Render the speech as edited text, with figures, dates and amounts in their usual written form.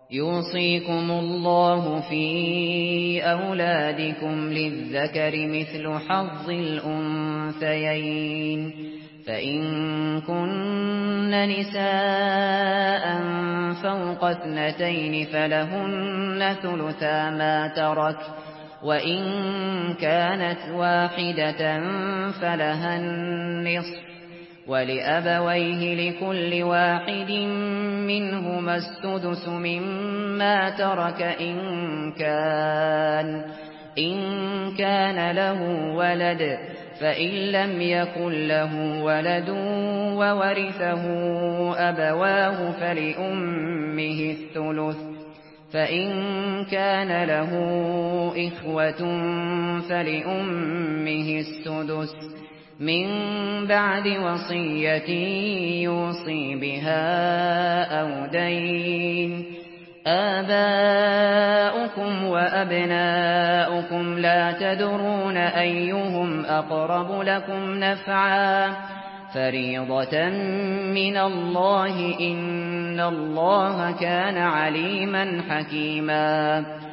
يوصيكم الله في أولادكم للذكر مثل حظ الأنثيين فإن كن نساء فوق 2 فلهن ثلثا ما ترك وإن كانت واحدة فلها النصف ولأبويه لكل واحد منهما السدس مما ترك إن كان له ولد فإن لم يكن له ولد وورثه أبواه فلأمه الثلث فإن كان له إخوة فلأمه السدس من بعد وصية يوصي بها أو دين آباؤكم وأبناؤكم لا تدرون أيهم أقرب لكم نفعا فريضة من الله إن الله كان عليما حكيما